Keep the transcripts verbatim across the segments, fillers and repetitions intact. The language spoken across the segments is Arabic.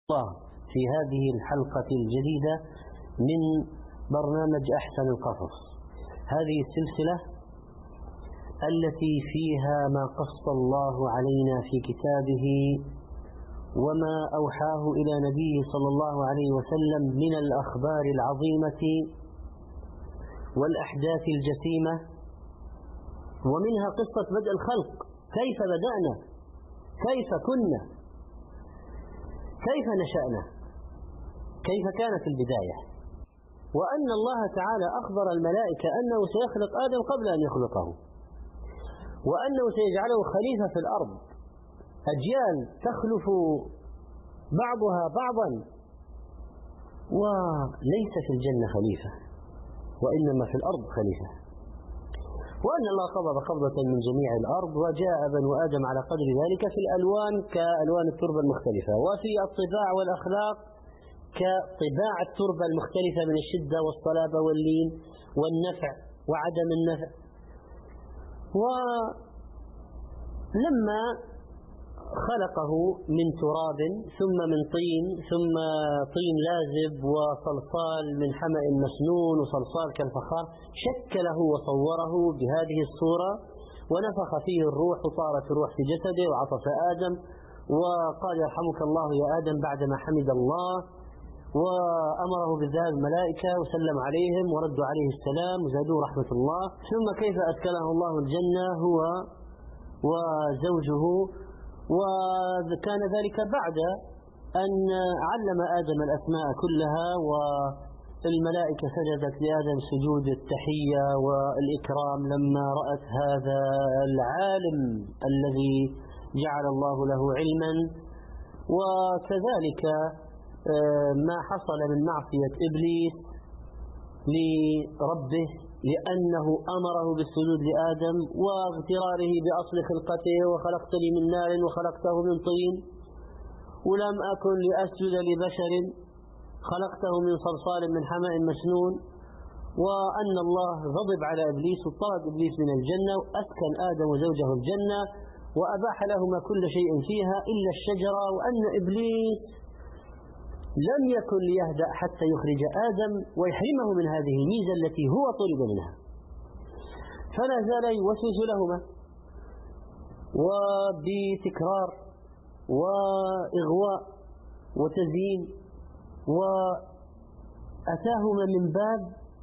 الله في هذه الحلقة الجديدة من برنامج أحسن القصص. هذه السلسلة التي فيها ما قص الله علينا في كتابه وما أوحاه إلى نبيه صلى الله عليه وسلم من الأخبار العظيمة والأحداث الجسيمة، ومنها قصة بدء الخلق، كيف بدأنا، كيف كنا، كيف نشأنا، كيف كانت البداية، وأن الله تعالى أخبر الملائكة أنه سيخلق آدم قبل أن يخلقه، وأنه سيجعله خليفة في الأرض، أجيال تخلف بعضها بعضا، وليس في الجنة خليفة وإنما في الأرض خليفة، وأن الله قبض قبضة من جميع الأرض وجاء بنو آدم على قدر ذلك في الألوان كألوان التربة المختلفة، وفي الطباع والأخلاق كطباع التربة المختلفة من الشدة والصلابة واللين والنفع وعدم النفع. ولما خلقه من تراب ثم من طين ثم طين لازب وصلصال من حمأ مسنون وصلصال كالفخار، شكله وصوره بهذه الصورة ونفخ فيه الروح وصارت الروح في جسده وعطف آدم وقال يرحمك الله يا آدم بعدما حمد الله، وأمره بالذهاب الملائكة وسلم عليهم وردوا عليه السلام وزادوه رحمة الله. ثم كيف أدخله الله الجنة هو وزوجه، وكان ذلك بعد أن علم آدم الأسماء كلها والملائكة سجدت لآدم سجود التحية والإكرام لما رأت هذا العالم الذي جعل الله له علما. وكذلك ما حصل من معصية إبليس لربه لأنه أمره بالسجود لآدم واغتراره بأصل خلقته، وخلقتني من نار وخلقته من طين ولم أكن لأسجد لبشر خلقته من صلصال من حمأ مسنون، وأن الله غضب على إبليس وطرد إبليس من الجنة وأسكن آدم وزوجه الجنة وأباح لهما كل شيء فيها إلا الشجرة، وأن إبليس لم يكن ليهدأ حتى يخرج آدم ويحرمه من هذه الميزة التي هو طلب منها، فلا زال يوسوس لهما وبتكرار وإغواء وتزيين، وأتاهما من باب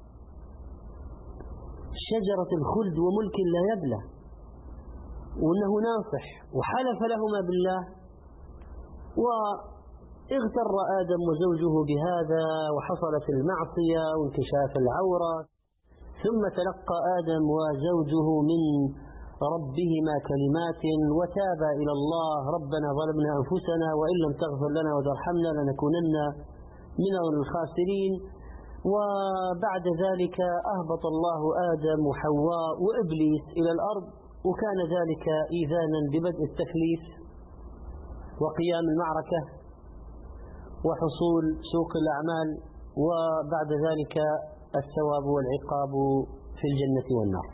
شجرة الخلد وملك لا يبلى، وأنه ناصح، وحلف لهما بالله، و اغتر آدم وزوجه بهذا وحصلت المعصية وانكشاف العورة. ثم تلقى آدم وزوجه من ربهما كلمات وتابا إلى الله ربنا ظلمنا أنفسنا وإن لم تغفر لنا وترحمنا لنكونن من الخاسرين. وبعد ذلك أهبط الله آدم وحواء وإبليس إلى الأرض، وكان ذلك إيذانا ببدء التكليف وقيام المعركة وحصول سوق الأعمال، وبعد ذلك الثواب والعقاب في الجنة والنار.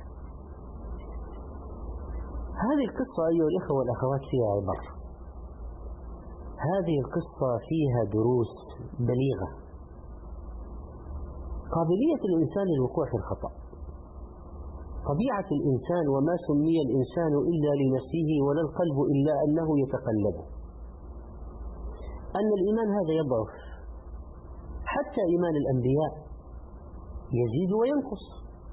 هذه القصة أيها الإخوة والأخوات فيها عبر، هذه القصة فيها دروس بليغة. قابلية الإنسان للوقوع في الخطأ، طبيعة الإنسان، وما سمي الإنسان إلا لنفسه ولا القلب إلا أنه يتقلب، أن الإيمان هذا يضعف، حتى إيمان الأنبياء يزيد وينقص،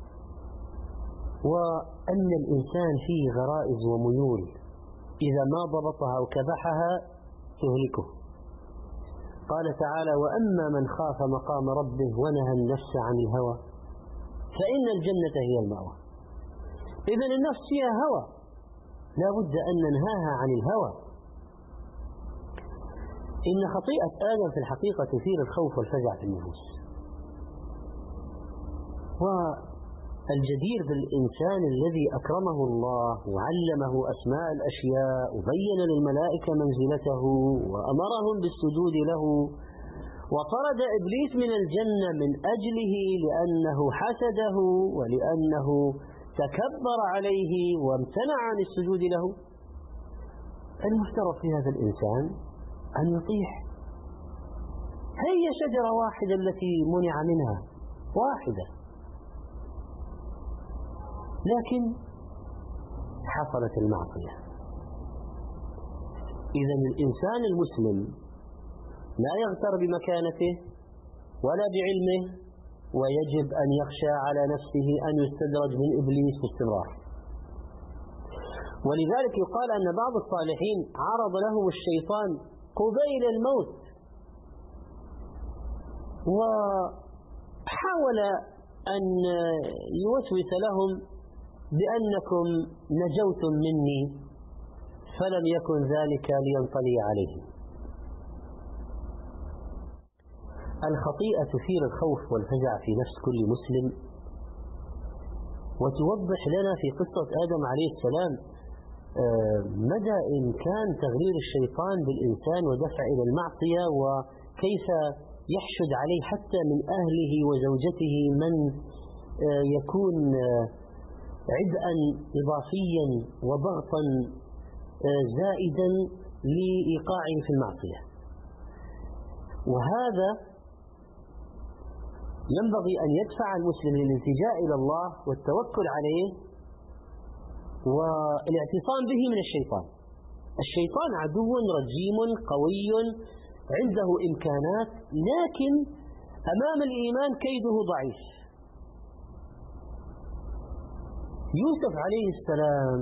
وأن الإنسان فيه غرائز وميول إذا ما ضبطها وكبحها تهلكه. قال تعالى وأما من خاف مقام ربه ونهى النفس عن الهوى فإن الجنة هي المأوى. إذن النفس فيها هوى، لا بد أن ننهاها عن الهوى. إن خطيئة آدم في الحقيقة تثير الخوف والفزع في النفوس، والجدير بالإنسان الذي أكرمه الله وعلمه أسماء الأشياء وبين للملائكة منزلته وأمرهم بالسجود له وطرد إبليس من الجنة من أجله لأنه حسده ولأنه تكبر عليه وامتنع عن السجود له. المفترض في هذا الإنسان أن يطيح هي شجرة واحدة التي منع منها، واحدة، لكن حصلت المعصية. إذا الإنسان المسلم لا يغتر بمكانته ولا بعلمه، ويجب أن يخشى على نفسه أن يستدرج من إبليس باستمرار. ولذلك يقال أن بعض الصالحين عرض لهم الشيطان قبيل الموت وحاول أن يوسوس لهم بأنكم نجوتم مني، فلم يكن ذلك لينطلي عليهم. الخطيئة تثير الخوف والفزع في نفس كل مسلم، وتوضح لنا في قصة آدم عليه السلام مدى إمكان تغرير الشيطان بالإنسان ودفع إلى المعصية، وكيف يحشد عليه حتى من أهله وزوجته من يكون عبئا إضافيا وضغطا زائدا لإيقاعه في المعصية. وهذا ينبغي أن يدفع المسلم للالتجاء إلى الله والتوكل عليه والاعتصام به من الشيطان. الشيطان عدو رجيم قوي عنده إمكانات، لكن أمام الإيمان كيده ضعيف. يوسف عليه السلام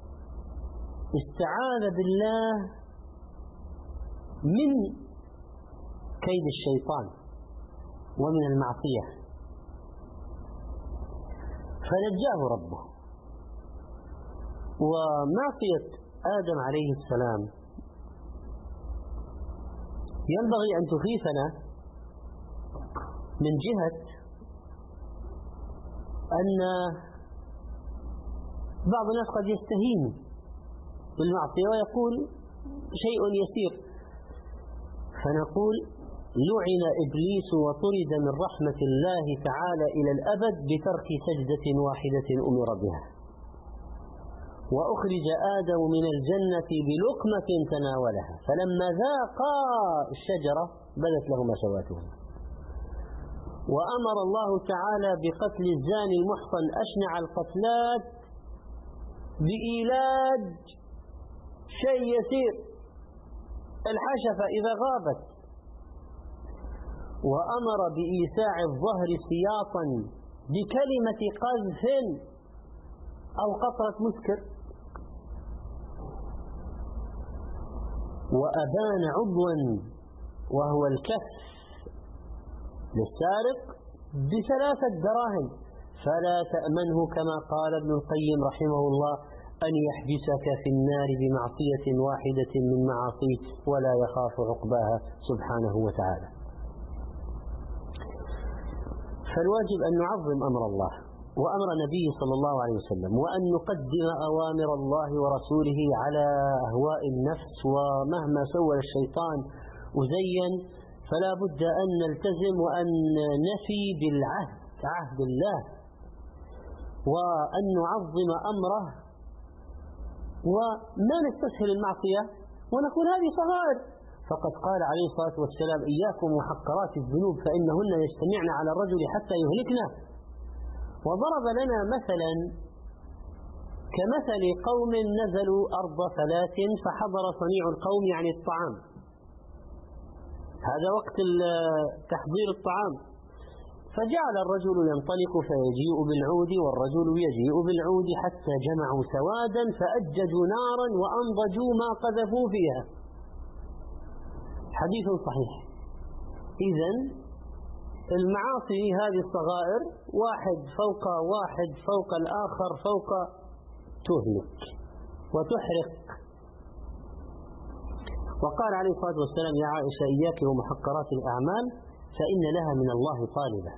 استعاذ بالله من كيد الشيطان ومن المعصية فنجاه ربه. ومعصية آدم عليه السلام ينبغي أن تخيفنا من جهة أن بعض الناس قد يستهين بالمعصية ويقول شيء يسير، فنقول لعن إبليس وطرد من رحمة الله تعالى إلى الأبد بترك سجدة واحدة أمر بها، وأخرج آدم من الجنة بلقمة تناولها فلما ذاقا الشجرة بدت لهما سواتهما. وأمر الله تعالى بقتل الزاني المحصن أشنع القتلات بإيلاج شيء يسير، الحشفة إذا غابت. وأمر بإيساع الظهر سياطا بكلمة قذف أو قطرة مسكر. وأبان عضوا وهو الكف للسارق بثلاثة دراهم فلا تأمنه، كما قال ابن القيم رحمه الله، أن يحبسك في النار بمعصية واحدة من معاصيه ولا يخاف عقباها سبحانه وتعالى. فالواجب أن نعظم أمر الله وأمر نبيه صلى الله عليه وسلم، وأن نقدم أوامر الله ورسوله على أهواء النفس، ومهما سوى الشيطان وزين فلا بد أن نلتزم وأن نفي بالعهد، عهد الله، وأن نعظم أمره وما نستسهل المعصية ونقول هذه صغائر. فقد قال عليه الصلاة والسلام إياكم محقرات الذنوب فإنهن يجتمعن على الرجل حتى يهلكنا. وضرب لنا مثلا كمثل قوم نزلوا أرض فلات فحضر صنيع القوم يعني الطعام، هذا وقت تحضير الطعام، فجعل الرجل ينطلق فيجيء بالعود والرجل يجيء بالعود حتى جمعوا سوادا فأججوا نارا وأنضجوا ما قذفوا فيها. حديث صحيح. إذن المعاصي هذه الصغائر واحد فوق واحد فوق الآخر فوق تهلك وتحرق. وقال عليه الصلاة والسلام يا عائشة إياك ومحقرات الأعمال فإن لها من الله طالبة.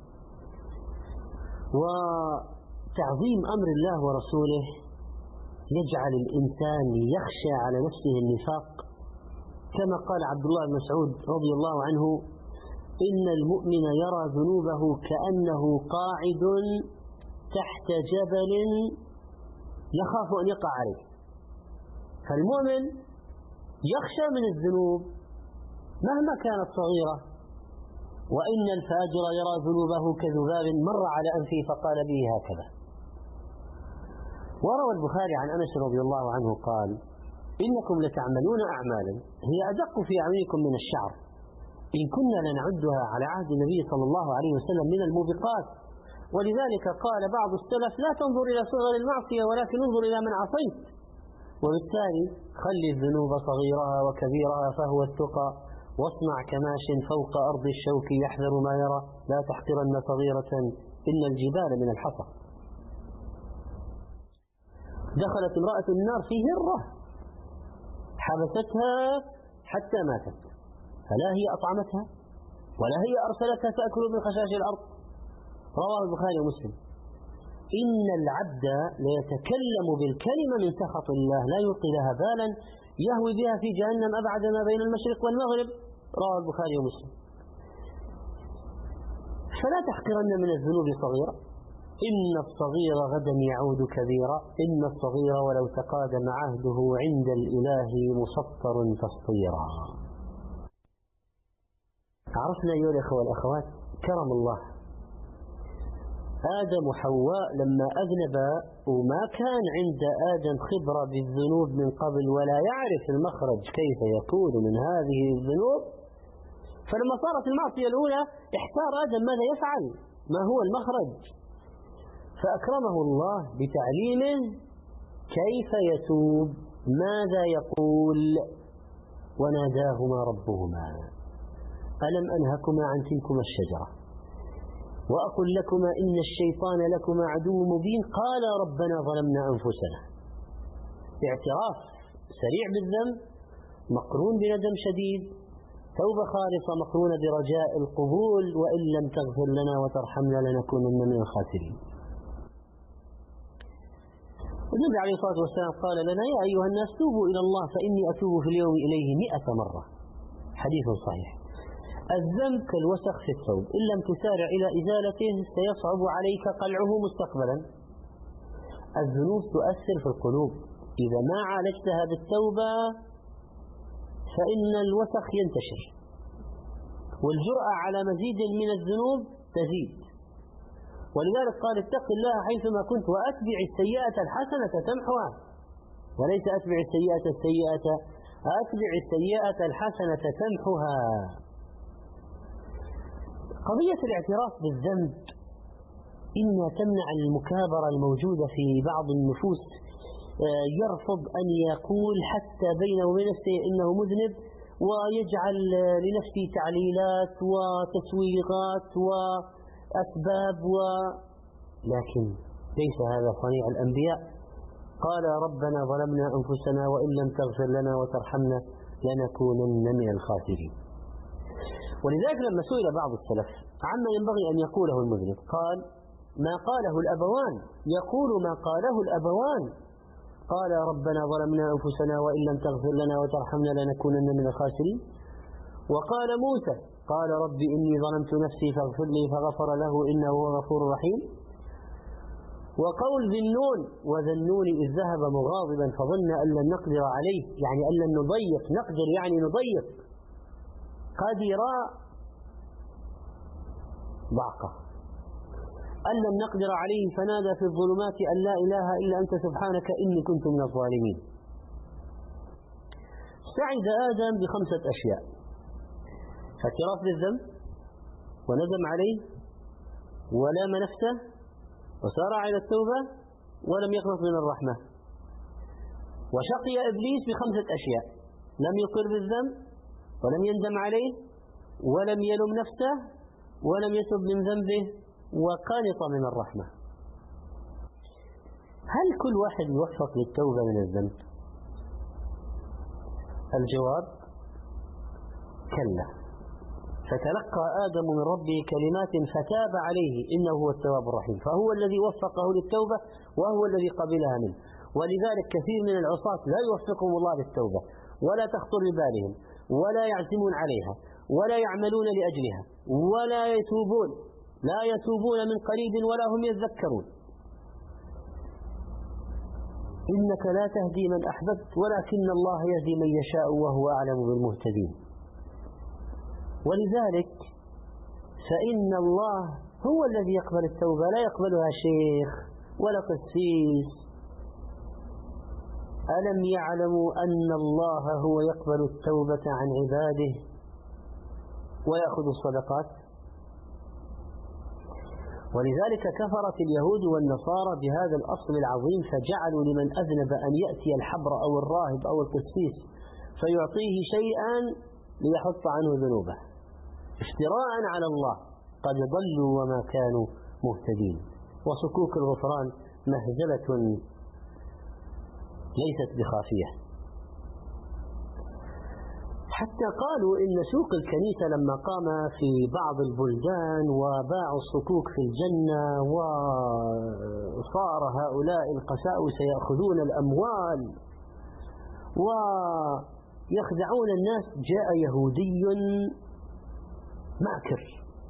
وتعظيم أمر الله ورسوله يجعل الإنسان يخشى على نفسه النفاق، كما قال عبد الله بن مسعود رضي الله عنه إن المؤمن يرى ذنوبه كأنه قاعد تحت جبل يخاف أن يقع عليه. فالمؤمن يخشى من الذنوب مهما كانت صغيرة وإن الفاجر يرى ذنوبه كذباب مر على أنفه فقال به هكذا. وروى البخاري عن أنس رضي الله عنه قال: إنكم لتعملون أعمالا هي أدق في أعينكم من الشعر، إن كنا لنعدها على عهد النبي صلى الله عليه وسلم من الموبقات، ولذلك قال بعض السلف: لا تنظر إلى صغر المعصية ولكن انظر إلى من عصيت. وبالتالي خل الذنوب صغيرها وكبيرها فهو التقى، واصنع كماش فوق أرض الشوك يحذر ما يرى، لا تحقرن صغيرة إن الجبال من الحصى. دخلت امرأة النار في هرة حبستها حتى ماتت، فلا هي أطعمتها ولا هي أرسلتها تأكل من خشاش الأرض. رواه البخاري ومسلم. إن العبد ليتكلم بالكلمة من سخط الله لا يلقي لها بالا يهوي بها في جهنم أبعد ما بين المشرق والمغرب. رواه البخاري ومسلم. فلا تحقرن من الذنوب صغيرة، إن الصغير غدا يعود كبيرا، إن الصغير ولو تقادم عهده عند الإله مسطر تسطيرا. عرفنا أيها الأخوة والأخوات كرم الله، آدم وحواء لما أذنبا وما كان عند آدم خبرة بالذنوب من قبل ولا يعرف المخرج كيف يكون من هذه الذنوب، فلما صارت المعصية الأولى احتار آدم ماذا يفعل، ما هو المخرج، فأكرمه الله بتعليمه كيف يتوب، ماذا يقول. وناداهما ربهما ألم أنهكما عن تلكما الشجرة وأقل لكما إن الشيطان لكما عدو مبين قال ربنا ظلمنا أنفسنا. اعتراف سريع بالذنب مقرون بندم شديد، توبة خالصة مقرونة برجاء القبول، وإن لم تغفر لنا وترحمنا لنكونن من الخاسرين. النبي عليه الصلاة والسلام قال لنا: يا أيها الناس توبوا إلى الله فإني أتوب في اليوم إليه مئة مرة. حديث صحيح. الذنب كالوسخ في الثوب، إن لم تسارع إلى إزالته سيصعب عليك قلعه مستقبلا. الذنوب تؤثر في القلوب، إذا ما عالجتها بالتوبة فإن الوسخ ينتشر، والجرأة على مزيد من الذنوب تزيد. ولذلك قال: اتق الله حيثما كنت وأتبع السيئة الحسنة تمحوها، وليس أتبع السيئة السيئة، أتبع السيئة الحسنة تمحوها. قضية الاعتراف بالذنب إنها تمنع المكابرة الموجودة في بعض النفوس، يرفض أن يقول حتى بينه وبين نفسه إنه مذنب، ويجعل لنفسه تعليلات وتسويغات وأسباب و... لكن ليس هذا صنيع الأنبياء. قال: ربنا ظلمنا أنفسنا وإن لم تغفر لنا وترحمنا لنكونن من الخاسرين. ولذلك لما سئل بعض السلف عما ينبغي أن يقوله المذنب قال: ما قاله الأبوان، يقول ما قاله الأبوان. قال: ربنا ظلمنا أنفسنا وإن لم تغفر لنا وترحمنا لنكونن من الخاسرين. وقال موسى: قال رب إني ظلمت نفسي فاغفر لي فغفر له إنه هو غفور رحيم. وقول ذي النون: وذا النون إذ ذهب مغاضبا فظن أن لن نقدر عليه، يعني أن لن نضيق، نقدر يعني نضيق، قدر ضعقة، أن لم نقدر عليه فنادى في الظلمات أن لا إله إلا أنت سبحانك إني كنت من الظالمين. سعد آدم بخمسة أشياء: اعتراف بالذنب، وندم عليه، ولام نفسه، وسارع إلى التوبة، ولم يقنط من الرحمة. وشقي إبليس بخمسة أشياء: لم يقر بالذنب، ولم يندم عليه، ولم يلم نفسه، ولم يتب من ذنبه، وقانط من الرحمة. هل كل واحد يوفق للتوبة من الذنب؟ الجواب: كلا. فتلقى آدم من ربه كلمات فتاب عليه إنه هو التواب الرحيم، فهو الذي وفقه للتوبة وهو الذي قبلها منه. ولذلك كثير من العصاة لا يوفقهم الله للتوبة، ولا تخطر ببالهم، ولا يعزمون عليها، ولا يعملون لأجلها، ولا يتوبون، لا يتوبون من قريب ولا هم يذكرون. إنك لا تهدي من أحببت ولكن الله يهدي من يشاء وهو أعلم بالمهتدين. ولذلك فإن الله هو الذي يقبل التوبة، لا يقبلها شيخ ولا قسيس. ألم يعلموا أن الله هو يقبل التوبة عن عباده ويأخذ الصدقات؟ ولذلك كفرت اليهود والنصارى بهذا الأصل العظيم، فجعلوا لمن أذنب أن يأتي الحبر أو الراهب أو القسيس فيعطيه شيئا ليحط عنه ذنوبه افتراء على الله. قد ضلوا وما كانوا مهتدين. وصكوك الغفران مهزلة ليست بخافية، حتى قالوا إن سوق الكنيسة لما قام في بعض البلدان وباعوا الصكوك في الجنة وصار هؤلاء القساوسة سيأخذون الأموال ويخدعون الناس، جاء يهودي ماكر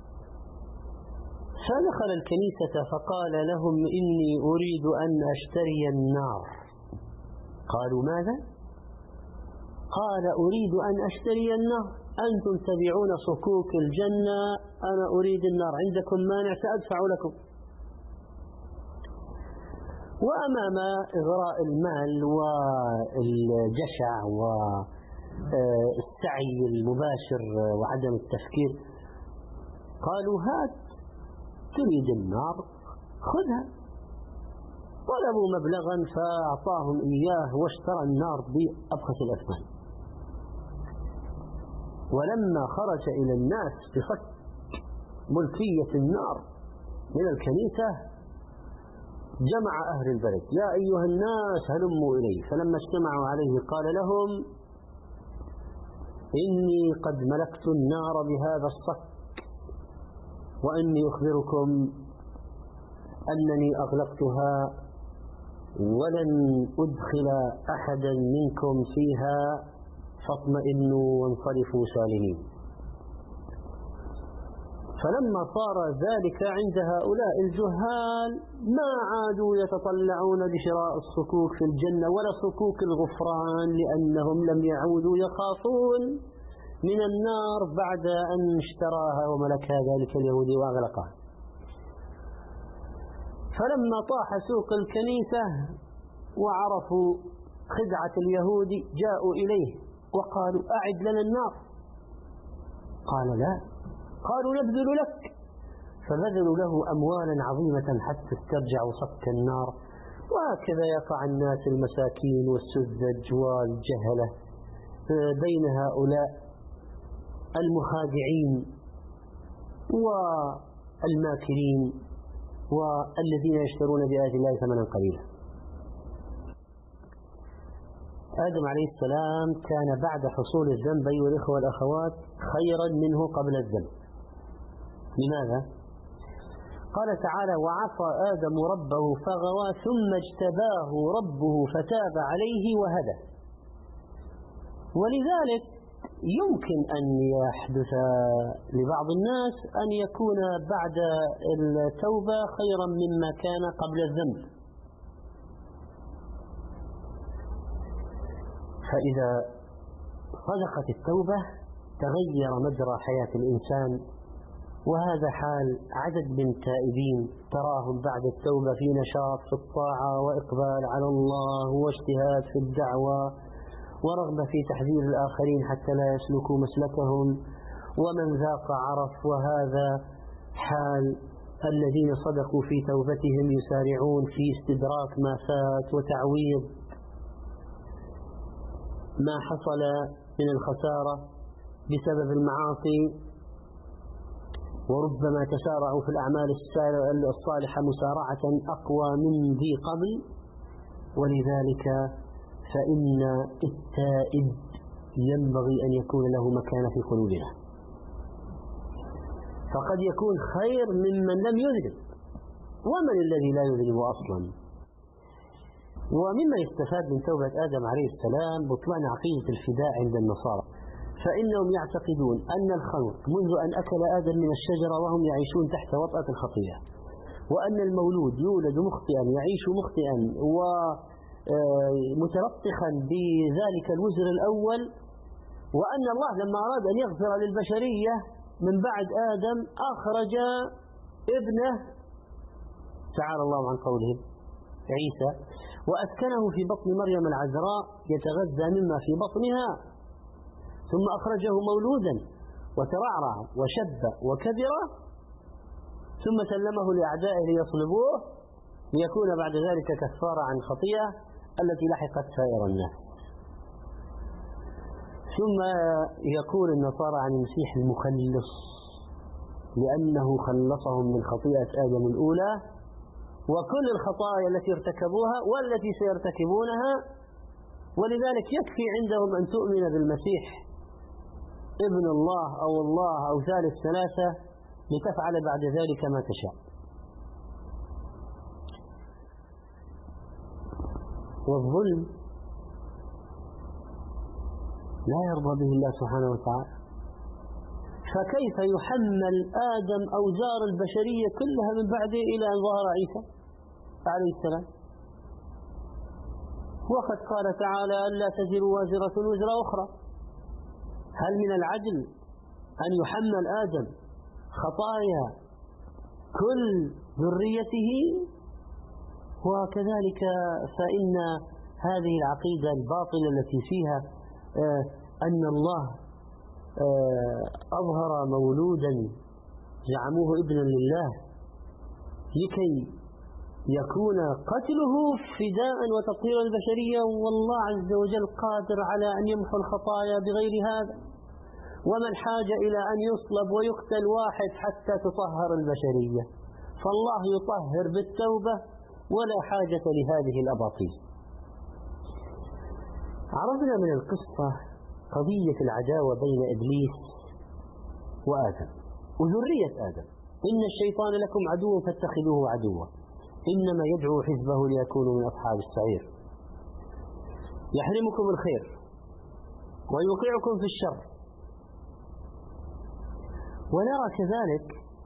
فدخل الكنيسة فقال لهم إني أريد أن أشتري النار. قالوا ماذا؟ قال أريد أن أشتري النار، أنتم تبيعون صكوك الجنة، أنا أريد النار، عندكم مانع سأدفع لكم. وأمام إغراء المال والجشع والسعي المباشر وعدم التفكير قالوا هات تريد النار خذها، طلبوا مبلغا فأعطاهم إياه واشترى النار بأبخس الأثمان. ولما خرج إلى الناس بفك ملكية النار من الكنيسة جمع أهل البلد، يا أيها الناس هلموا إليه. فلما اجتمعوا عليه قال لهم إني قد ملكت النار بهذا الصك، وإني أخبركم أنني أغلقتها ولن أدخل أحدا منكم فيها، فاطمئنوا وانصرفوا سالمين. فلما صار ذلك عند هؤلاء الجهال ما عادوا يتطلعون بشراء الصكوك في الجنة ولا صكوك الغفران، لأنهم لم يعودوا يخافون من النار بعد أن اشتراها وملكها ذلك اليهودي وأغلقها. فلما طاح سوق الكنيسة وعرفوا خدعة اليهود جاءوا إليه وقالوا أعد لنا النار. قال لا، قالوا نبذل لك، فبذلوا له أموالا عظيمة حتى استرجعوا صك النار. وهكذا يقع الناس المساكين والسذج والجهلة بين هؤلاء المخادعين والماكرين والذين يشترون بآيات الله ثمنا قليلا. آدم عليه السلام كان بعد حصول الذنب أيها الإخوة والأخوات خيرا منه قبل الذنب. لماذا؟ قال تعالى وعصى آدم ربه فغوى ثم اجتباه ربه فتاب عليه وهدى. ولذلك يمكن أن يحدث لبعض الناس أن يكون بعد التوبة خيرا مما كان قبل الذنب. فإذا صدقت التوبة تغير مجرى حياة الإنسان، وهذا حال عدد من التائبين تراهم بعد التوبة في نشاط في الطاعة وإقبال على الله واجتهاد في الدعوة ورغبة في تحذير الآخرين حتى لا يسلكوا مسلكهم، ومن ذاق عرف. وهذا حال الذين صدقوا في توبتهم يسارعون في استدراك ما فات وتعويض ما حصل من الخسارة بسبب المعاصي، وربما تسارعوا في الأعمال الصالحة مسارعة أقوى من ذي قبل. ولذلك فإن التائب ينبغي أن يكون له مكان في قلوبنا، فقد يكون خير ممن لم يذنب. ومن الذي لا يذنب أصلا؟ ومما يستفاد من توبة آدم عليه السلام بطلان عقيدة الفداء عند النصارى، فإنهم يعتقدون أن الخلق منذ أن أكل آدم من الشجرة وهم يعيشون تحت وطأة الخطيئة، وأن المولود يولد مخطئا يعيش مخطئا ومتلطخا بذلك الوزر الأول، وأن الله لما أراد أن يغفر للبشرية من بعد آدم أخرج ابنه تعالى الله عن قولهم عيسى وأسكنه في بطن مريم العذراء يتغذى مما في بطنها، ثم أخرجه مولودا وترعرع وشب وكبر، ثم سلمه لأعدائه ليصلبوه ليكون بعد ذلك كفارة عن خطيئة التي لحقت سائر الناس. ثم يقول النصارى عن المسيح المخلص لأنه خلصهم من خطيئة آدم الأولى وكل الخطايا التي ارتكبوها والتي سيرتكبونها، ولذلك يكفي عندهم أن تؤمن بالمسيح ابن الله أو الله أو ثالث ثلاثة لتفعل بعد ذلك ما تشاء. والظلم لا يرضى به الله سبحانه وتعالى، فكيف يحمل آدم أوزار البشرية كلها من بعده إلى أن ظهر عيسى عليه السلام؟ وقد قال تعالى ألا تزر وازرة وزر أخرى. هل من العدل أن يحمل آدم خطايا كل ذريته؟ وكذلك فإن هذه العقيدة الباطلة التي فيها أن الله أظهر مولودا زعموه ابنا لله لكي يكون قتله فداء وتطهير البشرية، والله عز وجل قادر على أن يمحو الخطايا بغير هذا، وما الحاجة إلى أن يصلب ويقتل واحد حتى تطهر البشرية؟ فالله يطهر بالتوبة ولا حاجة لهذه الأباطيل. عرفنا من القصة قضية العداوة بين إبليس وآدم وذرية آدم. إن الشيطان لكم عدو فاتخذوه عدوا إنما يدعو حزبه ليكونوا من أصحاب السعير، يحرمكم الخير ويوقعكم في الشر. ونرى كذلك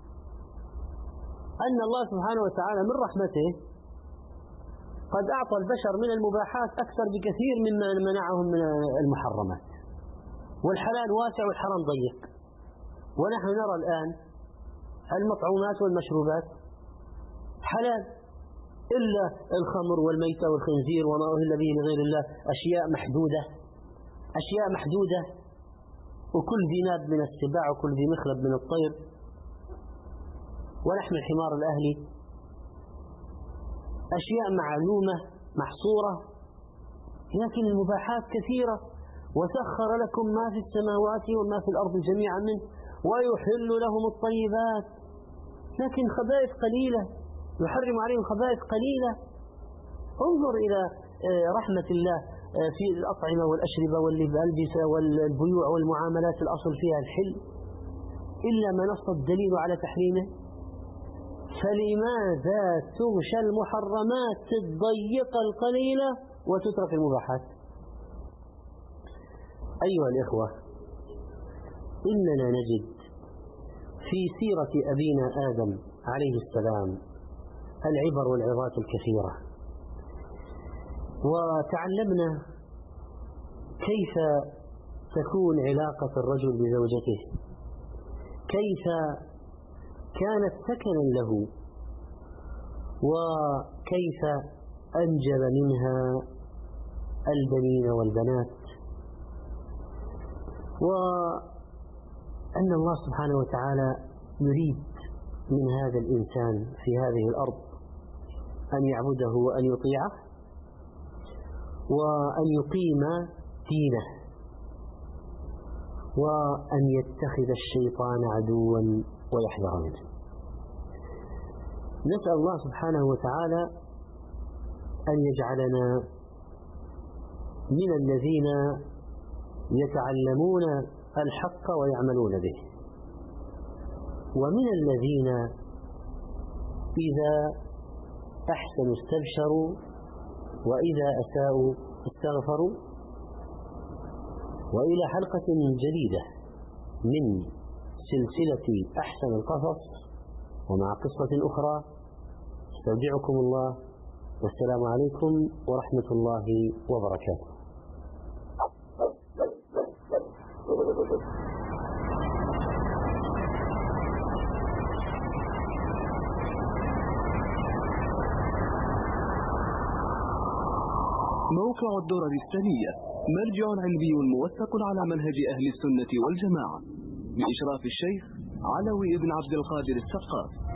أن الله سبحانه وتعالى من رحمته قد أعطى البشر من المباحات أكثر بكثير مما منعهم من المحرمات، والحلال واسع والحرام ضيق. ونحن نرى الآن المطعومات والمشروبات حلال إلا الخمر والميتة والخنزير وما أهل به لغير الله، أشياء محدودة أشياء محدودة وكل ذي ناب من السباع وكل ذي مخلب من الطير ولحم الحمار الأهلي، أشياء معلومة محصورة، لكن المباحات كثيرة. وسخر لكم ما في السماوات وما في الأرض جميعا منه ويحل لهم الطيبات، لكن خبائث قليلة، يحرم عليهم خبائث قليلة. انظر إلى رحمة الله في الأطعمة والأشربة والألبسة والبيوع والمعاملات، الأصل فيها الحل إلا ما نص الدليل على تحريمه. فلماذا تغشى المحرمات تضيق القليلة وتترك المباحات؟ أيها الإخوة، إننا نجد في سيرة أبينا آدم عليه السلام العبر والعظات الكثيرة، وتعلمنا كيف تكون علاقة الرجل بزوجته، كيف كانت سكنا له، وكيف أنجب منها البنين والبنات، وأن الله سبحانه وتعالى يريد من هذا الإنسان في هذه الأرض أن يعبده وأن يطيعه وأن يقيم دينه وأن يتخذ الشيطان عدوا ويحذر منه. نسأل الله سبحانه وتعالى أن يجعلنا من الذين يتعلمون الحق ويعملون به، ومن الذين إذا أحسنوا استبشروا وإذا أساءوا استغفروا. وإلى حلقة جديدة من سلسلة أحسن القصص ومع قصة أخرى، استودعكم الله والسلام عليكم ورحمة الله وبركاته. موقع الدرر السنية مرجع علمي موثق على منهج أهل السنة والجماعة، بإشراف الشيخ علوي بن عبد القادر السقاف.